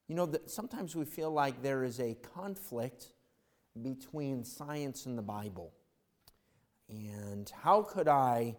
You know, that sometimes we feel like there is a conflict between science and the Bible. And how could I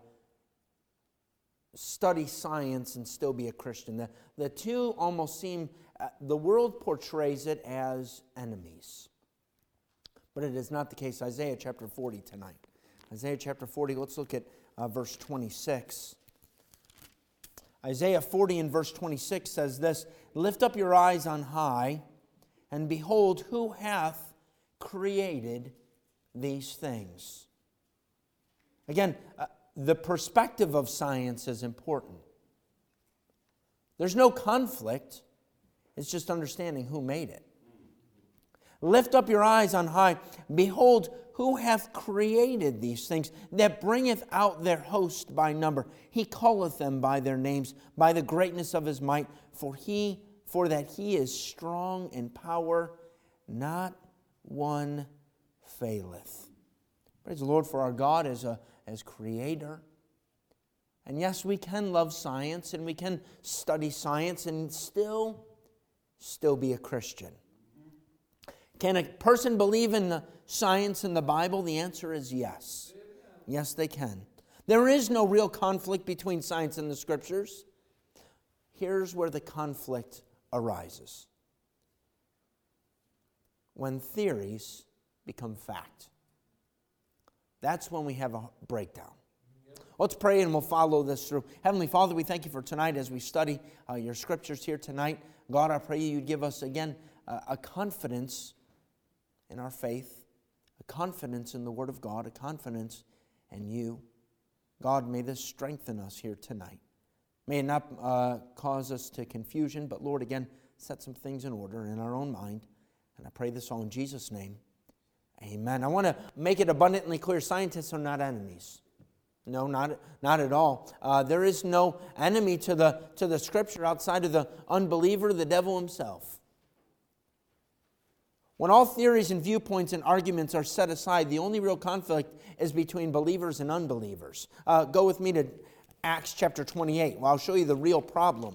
study science and still be a Christian? The two almost seem, the world portrays it as enemies. But it is not the case. Isaiah chapter 40 tonight. Isaiah chapter 40, let's look at verse 26. Isaiah 40 and verse 26 says this, "Lift up your eyes on high, and behold, who hath created these things?" Again, the perspective of science is important. There's no conflict. It's just understanding who made it. Lift up your eyes on high. Behold, who hath created these things, that bringeth out their host by number. He calleth them by their names, by the greatness of his might. For that he is strong in power, not one faileth. Praise the Lord for our God as creator. And yes, we can love science and we can study science and still be a Christian. Can a person believe in the science in the Bible? The answer is yes. Yes, they can. There is no real conflict between science and the Scriptures. Here's where the conflict arises. When theories become fact. That's when we have a breakdown. Let's pray and we'll follow this through. Heavenly Father, we thank you for tonight as we study your Scriptures here tonight. God, I pray you'd give us again a confidence in our faith, a confidence in the Word of God, a confidence in you. God, may this strengthen us here tonight. May it not cause us to confusion, but Lord, again, set some things in order in our own mind. And I pray this all in Jesus' name. Amen. I want to make it abundantly clear, scientists are not enemies. No, not at all. There is no enemy to the Scripture outside of the unbeliever, the devil himself. When all theories and viewpoints and arguments are set aside, the only real conflict is between believers and unbelievers. Go with me to Acts chapter 28. Well, I'll show you the real problem.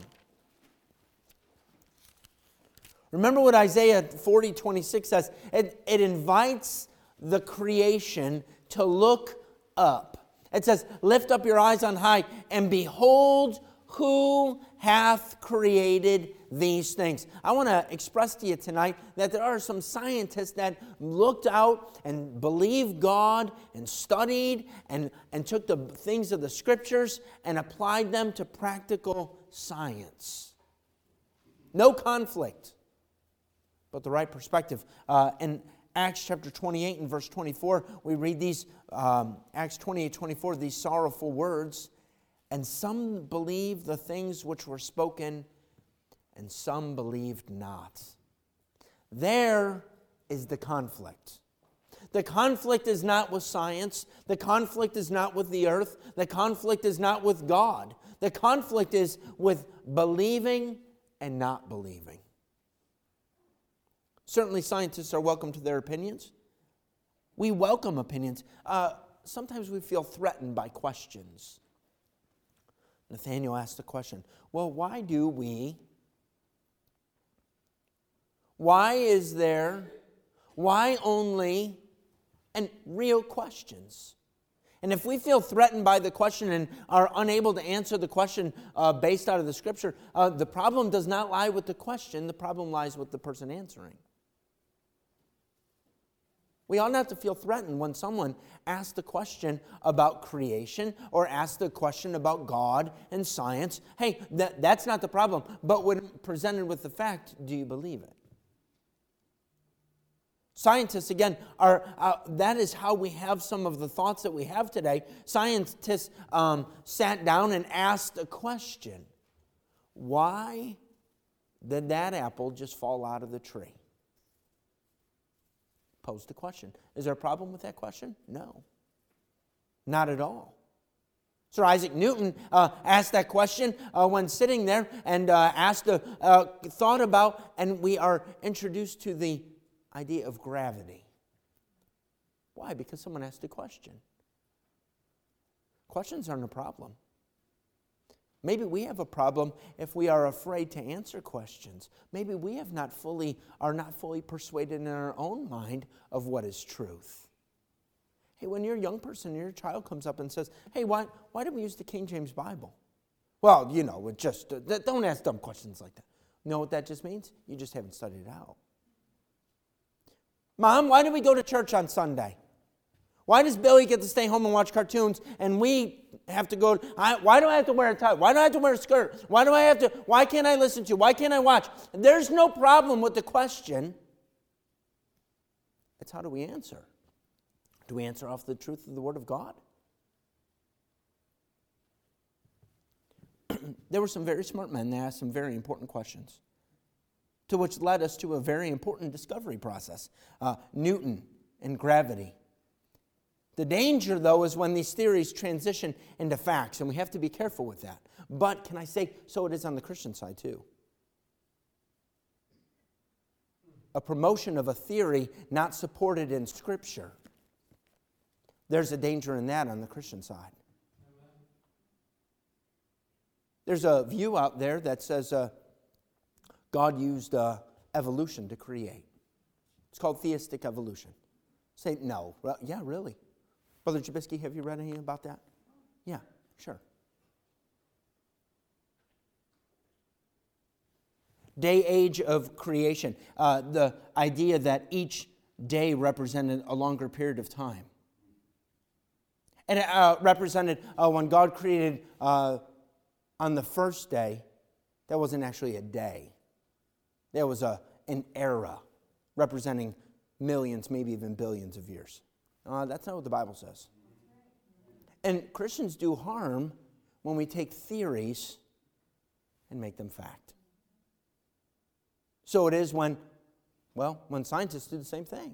Remember what Isaiah 40:26 says. It invites the creation to look up. It says, "Lift up your eyes on high, and behold who hath created these things." I want to express to you tonight that there are some scientists that looked out and believed God and studied and took the things of the Scriptures and applied them to practical science. No conflict, but the right perspective. In Acts chapter 28 and verse 24, we read these, Acts 28:24, these sorrowful words. "And some believed the things which were spoken, and some believed not." There is the conflict. The conflict is not with science. The conflict is not with the earth. The conflict is not with God. The conflict is with believing and not believing. Certainly scientists are welcome to their opinions. We welcome opinions. Sometimes we feel threatened by questions. Nathaniel asked the question, well, why is there, why only, and real questions. And if we feel threatened by the question and are unable to answer the question based out of the Scripture, the problem does not lie with the question, the problem lies with the person answering. We ought not to feel threatened when someone asks the question about creation or asks the question about God and science. Hey, that's not the problem. But when presented with the fact, do you believe it? Scientists, again, that is how we have some of the thoughts that we have today. Scientists sat down and asked a question. Why did that apple just fall out of the tree? Posed the question. Is there a problem with that question? No. Not at all. Sir Isaac Newton asked that question when sitting there and thought about, and we are introduced to the idea of gravity. Why? Because someone asked a question. Questions aren't a problem. Maybe we have a problem if we are afraid to answer questions. Maybe we are not fully persuaded in our own mind of what is truth. Hey, when you're a young person, your child comes up and says, hey, why do we use the King James Bible? Well, don't ask dumb questions like that. You know what that just means? You just haven't studied it out. Mom, why do we go to church on Sunday? Why does Billy get to stay home and watch cartoons and we have to go? Why do I have to wear a tie? Why do I have to wear a skirt? Why can't I listen to you? Why can't I watch? There's no problem with the question. It's how do we answer? Do we answer off the truth of the Word of God? There were some very smart men that asked some very important questions, to which led us to a very important discovery process. Newton and gravity. The danger, though, is when these theories transition into facts, and we have to be careful with that. But can I say, so it is on the Christian side, too. A promotion of a theory not supported in Scripture. There's a danger in that on the Christian side. There's a view out there that says God used evolution to create. It's called theistic evolution. Say, no. Well, yeah, really. Brother Jabisky, have you read anything about that? Yeah, sure. Day age of creation. The idea that each day represented a longer period of time. And it represented when God created on the first day, that wasn't actually a day. That was an era representing millions, maybe even billions of years. That's not what the Bible says. And Christians do harm when we take theories and make them fact. So it is when scientists do the same thing.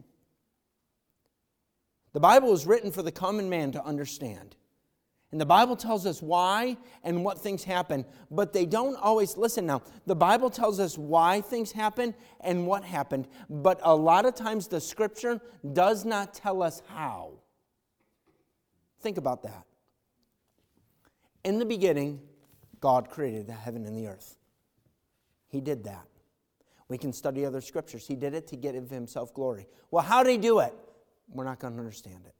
The Bible is written for the common man to understand. And the Bible tells us why and what things happen, but they don't always listen now. The Bible tells us why things happen and what happened, but a lot of times the Scripture does not tell us how. Think about that. In the beginning, God created the heaven and the earth. He did that. We can study other Scriptures. He did it to give Himself glory. Well, how did He do it? We're not going to understand it.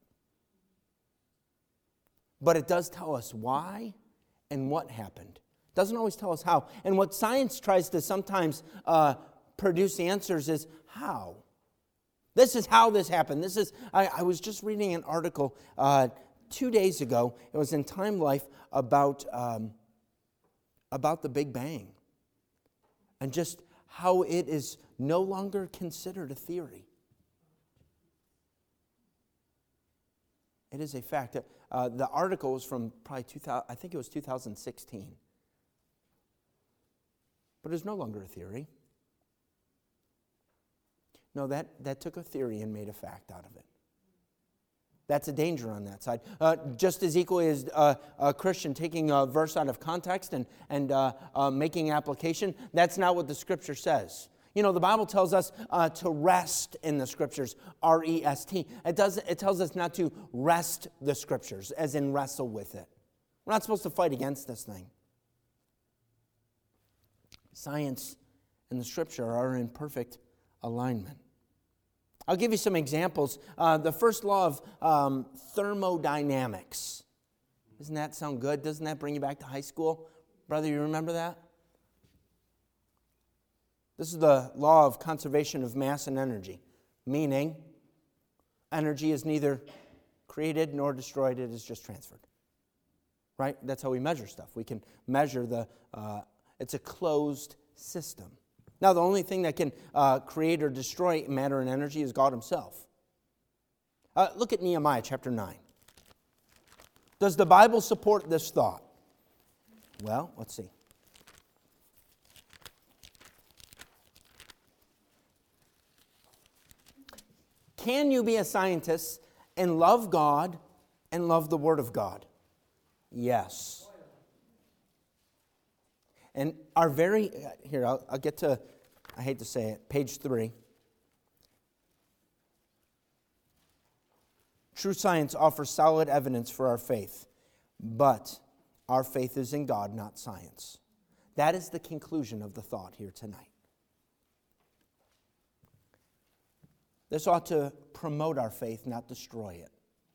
But it does tell us why and what happened. It doesn't always tell us how. And what science tries to sometimes produce answers is how. This is how this happened. I was just reading an article 2 days ago. It was in Time Life about the Big Bang. And just how it is no longer considered a theory. It is a fact. The article was from probably 2016. But it's no longer a theory. No, that took a theory and made a fact out of it. That's a danger on that side. Just as equally as a Christian taking a verse out of context and making application, that's not what the Scripture says. You know, the Bible tells us to rest in the Scriptures, R-E-S-T. It tells us not to wrest the Scriptures, as in wrestle with it. We're not supposed to fight against this thing. Science and the Scripture are in perfect alignment. I'll give you some examples. The first law of thermodynamics. Doesn't that sound good? Doesn't that bring you back to high school? Brother, you remember that? This is the law of conservation of mass and energy, meaning energy is neither created nor destroyed, it is just transferred. Right? That's how we measure stuff. We can measure it's a closed system. Now, the only thing that can create or destroy matter and energy is God Himself. Look at Nehemiah chapter 9. Does the Bible support this thought? Well, let's see. Can you be a scientist and love God and love the Word of God? Yes. And our very, here, I'll get to, I hate to say it, page 3. True science offers solid evidence for our faith, but Our faith is in God, not science. That is the conclusion of the thought here tonight. This ought to promote our faith, not destroy it.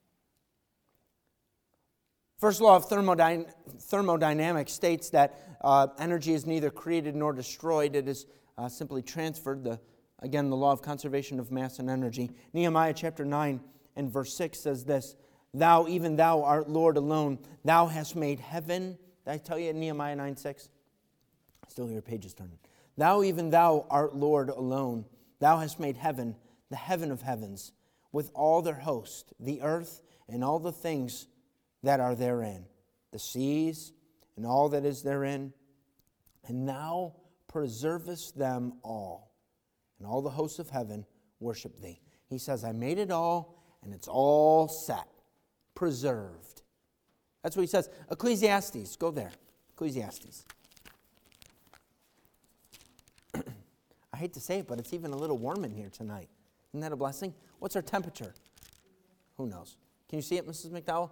First law of thermodynamics states that energy is neither created nor destroyed. It is simply transferred. Again, the law of conservation of mass and energy. Nehemiah chapter 9 and verse 6 says this, Thou, even thou art Lord alone. Thou hast made heaven. Did I tell you in Nehemiah 9:6? Still hear pages turning. Thou, even thou art Lord alone. Thou hast made heaven, the heaven of heavens, with all their host, the earth and all the things that are therein, the seas and all that is therein. And thou preservest them all, and all the hosts of heaven worship thee. He says, I made it all, and it's all set, preserved. That's what he says. Ecclesiastes, go there. Ecclesiastes. I hate to say it, but it's even a little warm in here tonight. Isn't that a blessing? What's our temperature? Who knows? Can you see it, Mrs. McDowell?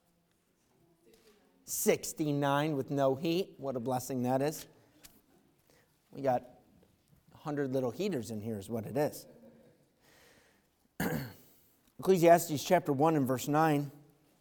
69 with no heat. What a blessing that is. We got 100 little heaters in here is what it is. Ecclesiastes chapter 1 and verse 9.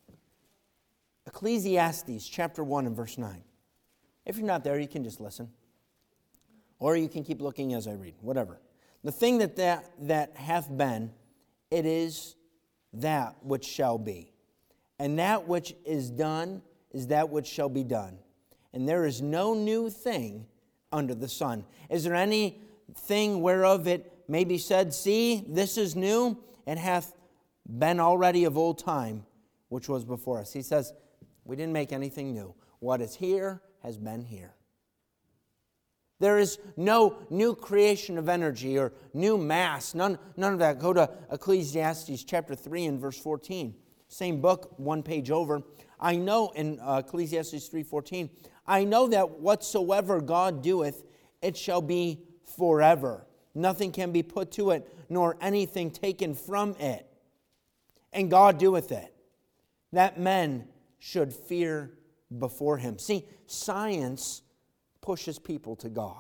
Ecclesiastes chapter 1 and verse 9. If you're not there, you can just listen. Or you can keep looking as I read, whatever. The thing that hath been, it is that which shall be. And that which is done is that which shall be done. And there is no new thing under the sun. Is there anything whereof it may be said, See, this is new, and hath been already of old time, which was before us? He says, we didn't make anything new. What is here has been here. There is no new creation of energy or new mass. None of that. Go to Ecclesiastes chapter 3 and verse 14. Same book, one page over. I know in Ecclesiastes 3:14, I know that whatsoever God doeth, it shall be forever. Nothing can be put to it, nor anything taken from it. And God doeth it, that men should fear before him. See, science pushes people to God.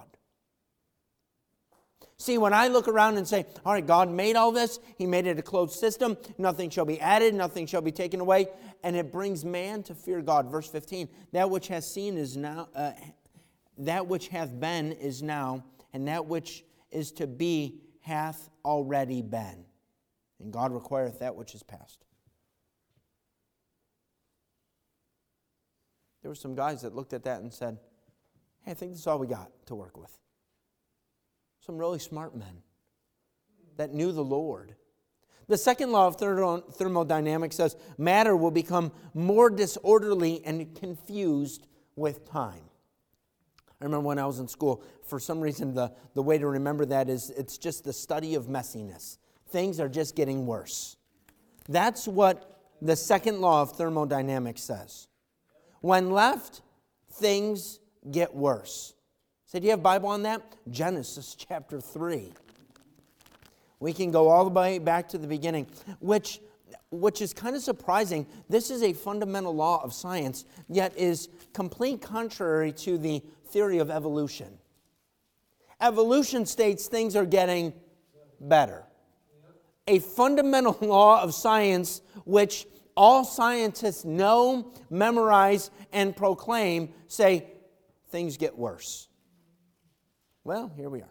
See, when I look around and say, all right, God made all this. He made it a closed system. Nothing shall be added. Nothing shall be taken away. And it brings man to fear God. Verse 15, that which hath seen is now, that which hath been is now, and that which is to be hath already been. And God requireth that which is past. There were some guys that looked at that and said, hey, I think this is all we got to work with. Some really smart men that knew the Lord. The second law of thermodynamics says matter will become more disorderly and confused with time. I remember when I was in school, for some reason the way to remember that is it's just the study of messiness. Things are just getting worse. That's what the second law of thermodynamics says. When left, things get worse. So do you have a Bible on that? Genesis chapter 3. We can go all the way back to the beginning, which is kind of surprising. This is a fundamental law of science, yet is complete contrary to the theory of evolution. Evolution states things are getting better. A fundamental law of science, which all scientists know, memorize, and proclaim, say things get worse. Well, here we are.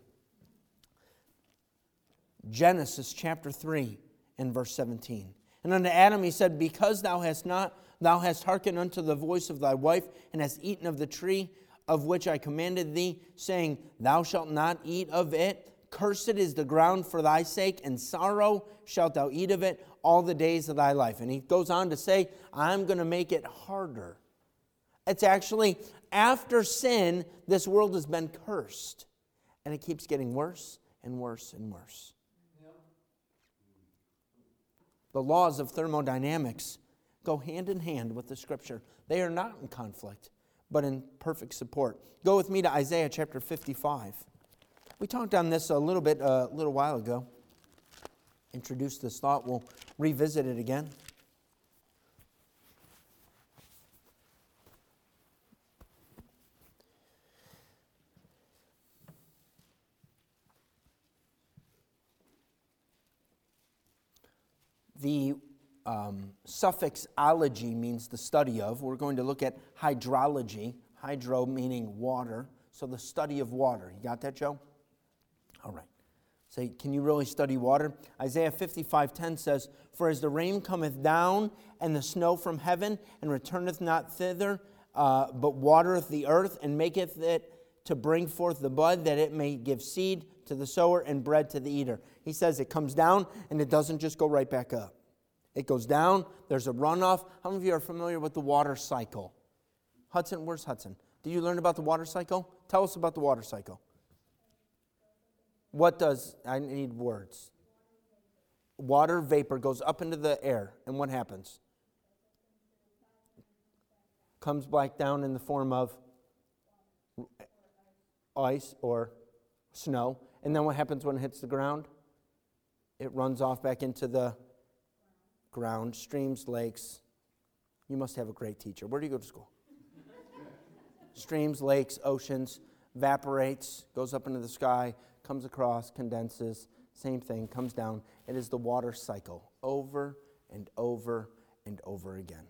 Genesis chapter 3 and verse 17. And unto Adam he said, because thou hast hearkened unto the voice of thy wife, and hast eaten of the tree of which I commanded thee, saying, thou shalt not eat of it. Cursed is the ground for thy sake, and sorrow shalt thou eat of it all the days of thy life. And he goes on to say, I'm going to make it harder. It's actually, after sin, this world has been cursed. And it keeps getting worse and worse and worse. Yep. The laws of thermodynamics go hand in hand with the Scripture. They are not in conflict, but in perfect support. Go with me to Isaiah chapter 55. We talked on this a little bit a little while ago. Introduced this thought. We'll revisit it again. The suffix ology means the study of. We're going to look at hydrology. Hydro meaning water. So the study of water. You got that, Joe? All right. Say, can you really study water? Isaiah 55:10 says, "For as the rain cometh down, and the snow from heaven, and returneth not thither, but watereth the earth, and maketh it to bring forth the bud, that it may give seed to the sower and bread to the eater." He says it comes down, and it doesn't just go right back up. It goes down, there's a runoff. How many of you are familiar with the water cycle? Hudson, where's Hudson? Did you learn about the water cycle? Tell us about the water cycle. What does, I need words. Water vapor goes up into the air, and what happens? Comes back down in the form of ice or snow. And then what happens when it hits the ground? It runs off back into the ground, streams, lakes. You must have a great teacher. Where do you go to school? Streams, lakes, oceans, evaporates, goes up into the sky, comes across, condenses, same thing, comes down. It is the water cycle, over and over and over again.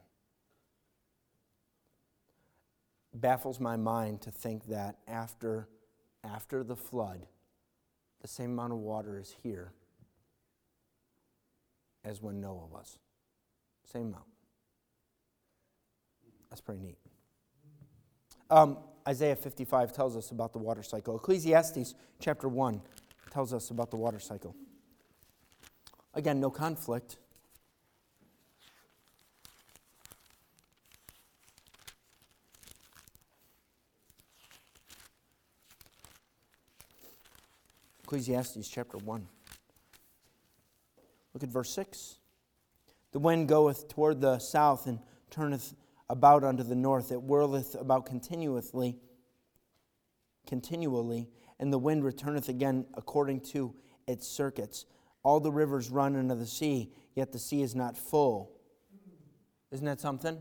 Baffles my mind to think that after the flood, the same amount of water is here as when Noah was. Same amount. That's pretty neat. Isaiah 55 tells us about the water cycle. Ecclesiastes chapter 1 tells us about the water cycle. Again, no conflict. Ecclesiastes chapter 1. Look at verse 6. "The wind goeth toward the south, and turneth about unto the north. It whirleth about continually, and the wind returneth again according to its circuits. All the rivers run into the sea, yet the sea is not full." Isn't that something?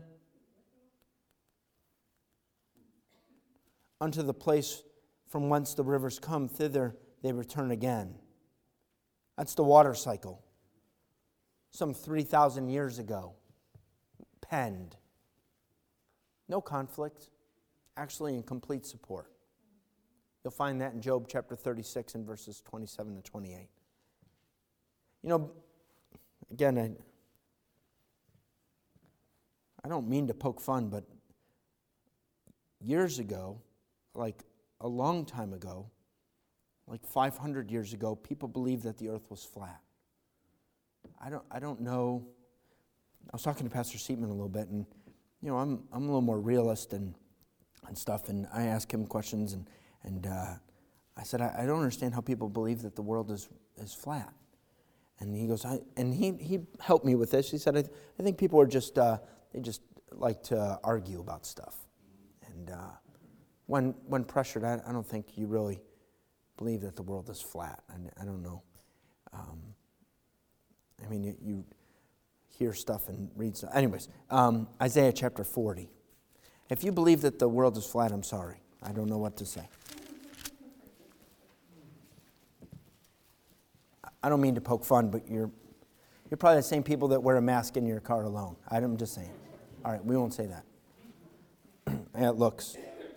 "Unto the place from whence the rivers come, thither they return again." That's the water cycle. Some 3,000 years ago, penned. No conflict, actually in complete support. You'll find that in Job chapter 36 and verses 27 to 28. You know, again, I don't mean to poke fun, but years ago, like a long time ago, like 500 years ago, people believed that the earth was flat. I don't know. I was talking to Pastor Seatman a little bit, and you know, I'm a little more realist and stuff, and I asked him questions, and I said, I don't understand how people believe that the world is flat. And he goes, he helped me with this. He said, I think people are just they just like to argue about stuff, and when pressured, I don't think you really believe that the world is flat. I don't know. I mean, you hear stuff and read stuff. Anyways, Isaiah chapter 40. If you believe that the world is flat, I'm sorry. I don't know what to say. I don't mean to poke fun, but you're probably the same people that wear a mask in your car alone. I'm just saying. All right, we won't say that. Yeah, it looks.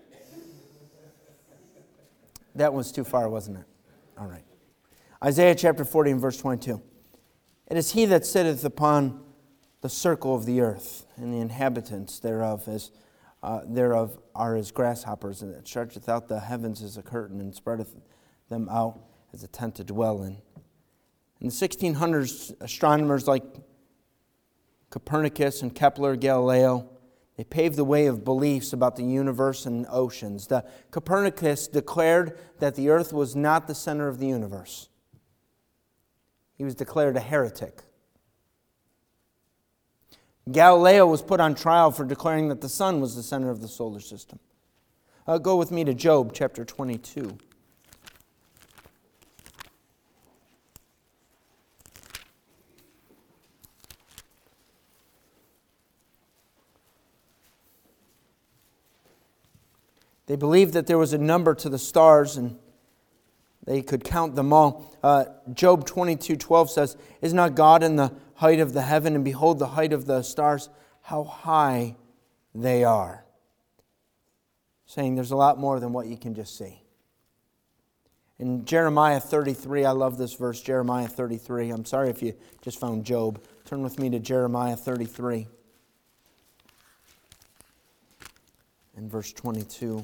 That was too far, wasn't it? All right. Isaiah chapter 40 and verse 22. "It is he that sitteth upon the circle of the earth, and the inhabitants thereof are as grasshoppers, and that stretcheth out the heavens as a curtain, and spreadeth them out as a tent to dwell in." In the 1600s, astronomers like Copernicus and Kepler, Galileo, they paved the way of beliefs about the universe and oceans. Copernicus declared that the earth was not the center of the universe. He was declared a heretic. Galileo was put on trial for declaring that the sun was the center of the solar system. Go with me to Job chapter 22. They believed that there was a number to the stars, and they could count them all. Job 22:12 says, "Is not God in the height of the heaven, and behold the height of the stars, how high they are. Saying there's a lot more than what you can just see. In Jeremiah 33, I love this verse, Jeremiah 33. I'm sorry if you just found Job. Turn with me to Jeremiah 33 and verse 22.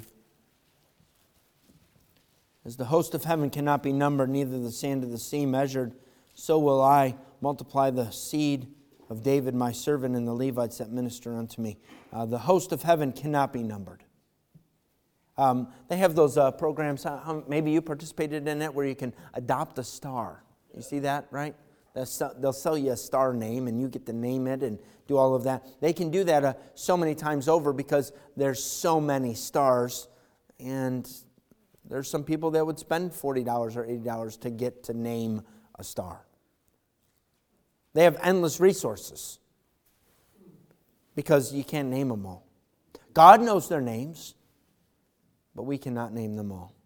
As the host of heaven cannot be numbered, neither the sand of the sea measured, so will I multiply the seed of David my servant and the Levites that minister unto me. The host of heaven cannot be numbered. They have those programs, maybe you participated in it, where you can adopt a star. You see that, right? They'll sell you a star name and you get to name it and do all of that. They can do that so many times over because there's so many stars, and there's some people that would spend $40 or $80 to get to name a star. They have endless resources because you can't name them all. God knows their names, but we cannot name them all.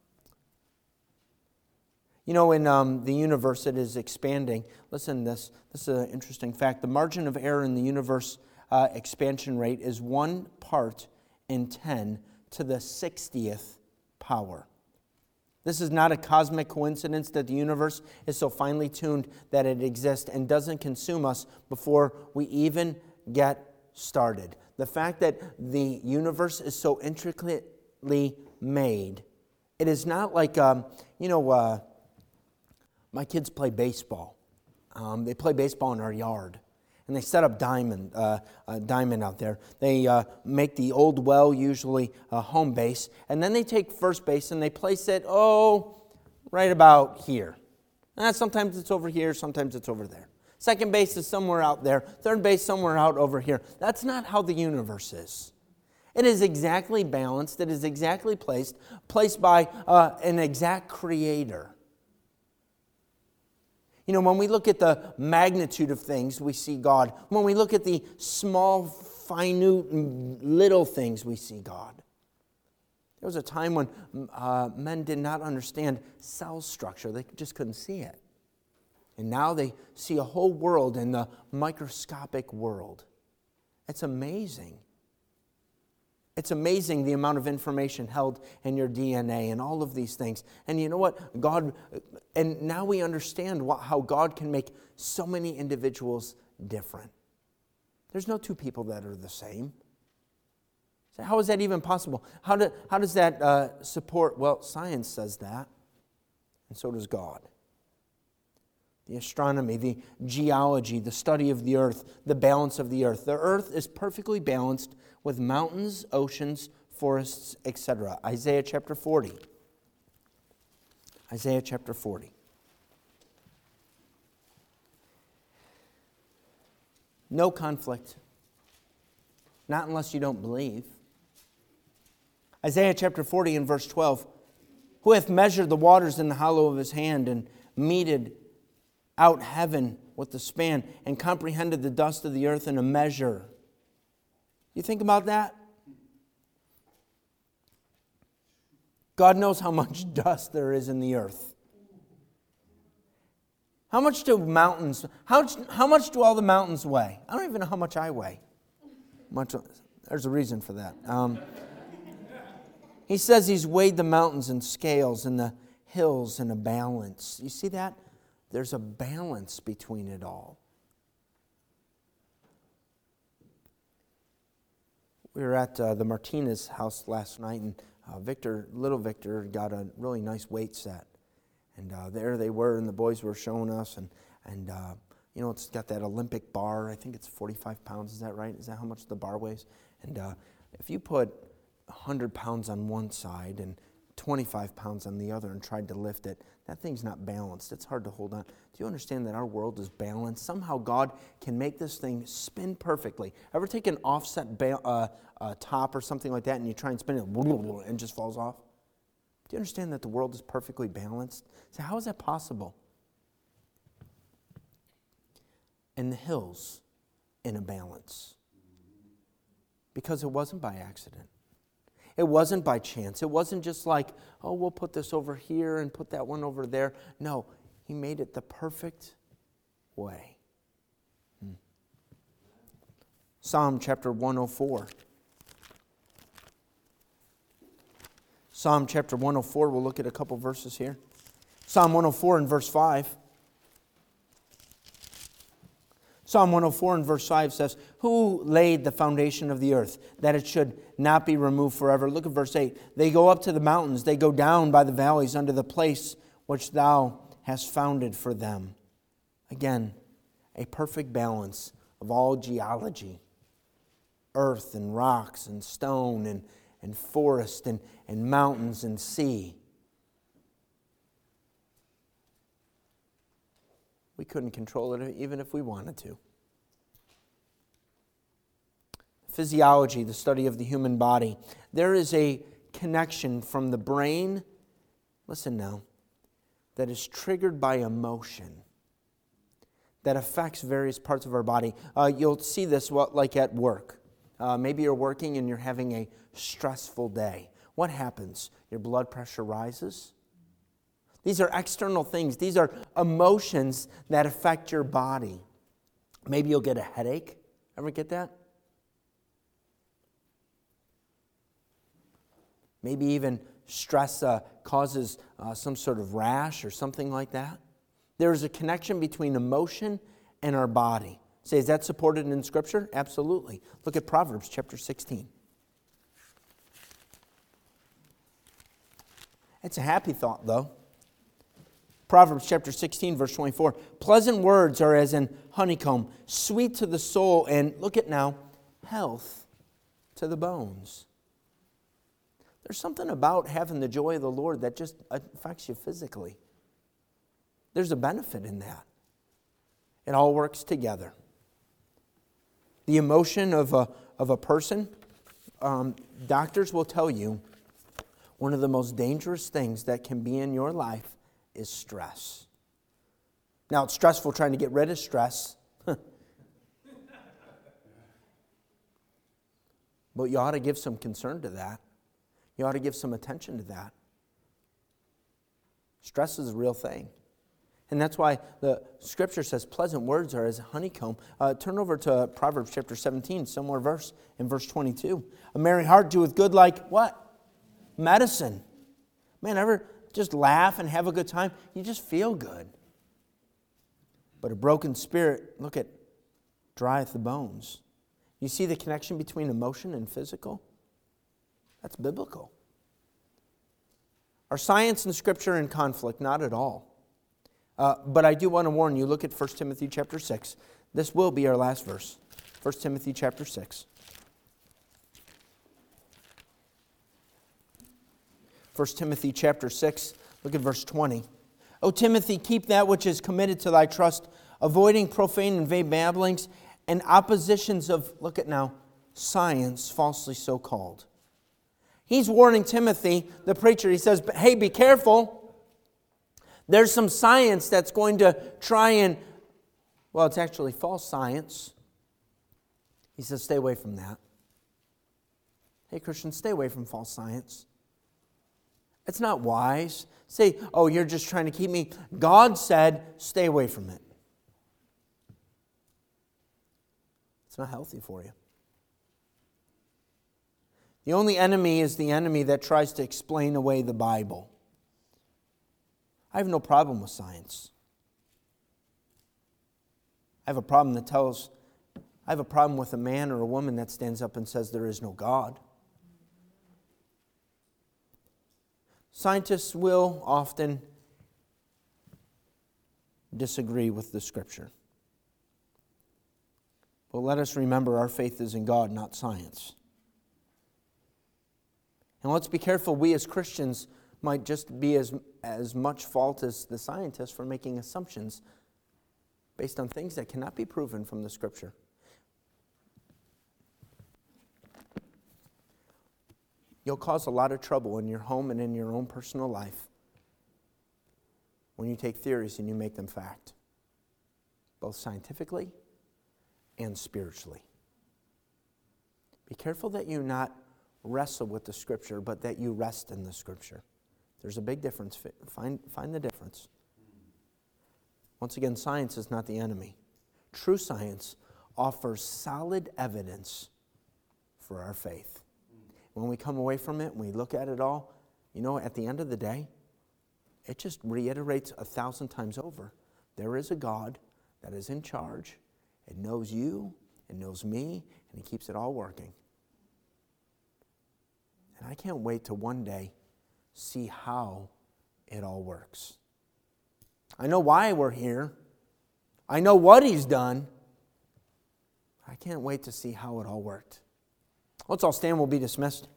You know, in the universe, it is expanding. Listen, this is an interesting fact. The margin of error in the universe expansion rate is 1 part in 10 to the 60th power. This is not a cosmic coincidence that the universe is so finely tuned that it exists and doesn't consume us before we even get started. The fact that the universe is so intricately made, it is not like, my kids play baseball. They play baseball in our yard. And they set up diamond out there. They make the old well usually a home base. And then they take first base and they place it, right about here. Sometimes it's over here, sometimes it's over there. Second base is somewhere out there. Third base somewhere out over here. That's not how the universe is. It is exactly balanced. It is exactly placed by an exact creator. You know, when we look at the magnitude of things, we see God. When we look at the small, minute, little things, we see God. There was a time when men did not understand cell structure. They just couldn't see it. And now they see a whole world in the microscopic world. It's amazing. It's amazing the amount of information held in your DNA and all of these things. And you know what? And now we understand how God can make so many individuals different. There's no two people that are the same. So how is that even possible? How does that support? Well, science says that, and so does God. The astronomy, the geology, the study of the earth, the balance of the earth. The earth is perfectly balanced with mountains, oceans, forests, etc. Isaiah chapter 40. Isaiah chapter 40. No conflict. Not unless you don't believe. Isaiah chapter 40 and verse 12. Who hath measured the waters in the hollow of his hand and meted out heaven with the span and comprehended the dust of the earth in a measure. You think about that? God knows how much dust there is in the earth. How much do mountains, how much do all the mountains weigh? I don't even know how much I weigh. There's a reason for that. He says he's weighed the mountains in scales and the hills in a balance. You see that? There's a balance between it all. We were at the Martinez house last night, and little Victor got a really nice weight set. And there they were, and the boys were showing us, and it's got that Olympic bar. I think it's 45 pounds. Is that right? Is that how much the bar weighs? And if you put 100 pounds on one side and 25 pounds on the other and tried to lift it, that thing's not balanced. It's hard to hold on. Do you understand that our world is balanced? Somehow God can make this thing spin perfectly. Ever take an offset top or something like that and you try and spin it and it just falls off? Do you understand that the world is perfectly balanced? So how is that possible? And the hills in a balance. Because it wasn't by accident. It wasn't by chance. It wasn't just like, we'll put this over here and put that one over there. No, he made it the perfect way. Psalm chapter 104. Psalm chapter 104, we'll look at a couple verses here. Psalm 104 and verse 5. Psalm 104 and verse 5 says, "Who laid the foundation of the earth, that it should not be removed forever?" Look at verse 8. "They go up to the mountains, they go down by the valleys unto the place which thou hast founded for them." Again, a perfect balance of all geology. Earth and rocks and stone and forest and mountains and sea. We couldn't control it even if we wanted to. Physiology, the study of the human body. There is a connection from the brain, listen now, that is triggered by emotion that affects various parts of our body. You'll see this like at work. Maybe you're working and you're having a stressful day. What happens? Your blood pressure rises. These are external things. These are emotions that affect your body. Maybe you'll get a headache. Ever get that? Maybe even stress causes some sort of rash or something like that. There is a connection between emotion and our body. Say, is that supported in Scripture? Absolutely. Look at Proverbs chapter 16. It's a happy thought, though. Proverbs chapter 16, verse 24. "Pleasant words are as an honeycomb, sweet to the soul, and," look at now, "health to the bones." There's something about having the joy of the Lord that just affects you physically. There's a benefit in that. It all works together. The emotion of a person, doctors will tell you, one of the most dangerous things that can be in your life is stress. Now, it's stressful trying to get rid of stress. But you ought to give some concern to that. You ought to give some attention to that. Stress is a real thing. And that's why the Scripture says pleasant words are as a honeycomb. Turn over to Proverbs chapter 17, similar verse, in verse 22. "A merry heart doeth good like" what? Medicine. Man, ever just laugh and have a good time? You just feel good. "But a broken spirit," look at, "drieth the bones." You see the connection between emotion and physical? That's biblical. Are science and Scripture in conflict? Not at all. But I do want to warn you, look at 1 Timothy chapter 6. This will be our last verse. 1 Timothy chapter 6. 1 Timothy chapter 6, look at verse 20. "O Timothy, keep that which is committed to thy trust, avoiding profane and vain babblings and oppositions of," look at now, "science, falsely so called." He's warning Timothy, the preacher. He says, hey, be careful. There's some science that's going to try and, well, it's actually false science. He says, stay away from that. Hey, Christians, stay away from false science. It's not wise. Say, oh, you're just trying to keep me. God said, stay away from it. It's not healthy for you. The only enemy is the enemy that tries to explain away the Bible. I have no problem with science. I have a problem with a man or a woman that stands up and says there is no God. Scientists will often disagree with the Scripture. But let us remember our faith is in God, not science. And let's be careful, we as Christians might just be as much fault as the scientists for making assumptions based on things that cannot be proven from the Scripture. You'll cause a lot of trouble in your home and in your own personal life when you take theories and you make them fact, both scientifically and spiritually. Be careful that you not wrestle with the Scripture, but that you rest in the Scripture. There's a big difference. Find the difference. Once again, science is not the enemy. True science offers solid evidence for our faith. When we come away from it, and we look at it all, at the end of the day, it just reiterates 1,000 times over. There is a God that is in charge. It knows you, it knows me, and He keeps it all working. And I can't wait to one day see how it all works. I know why we're here. I know what He's done. I can't wait to see how it all worked. Let's all stand, we'll be dismissed.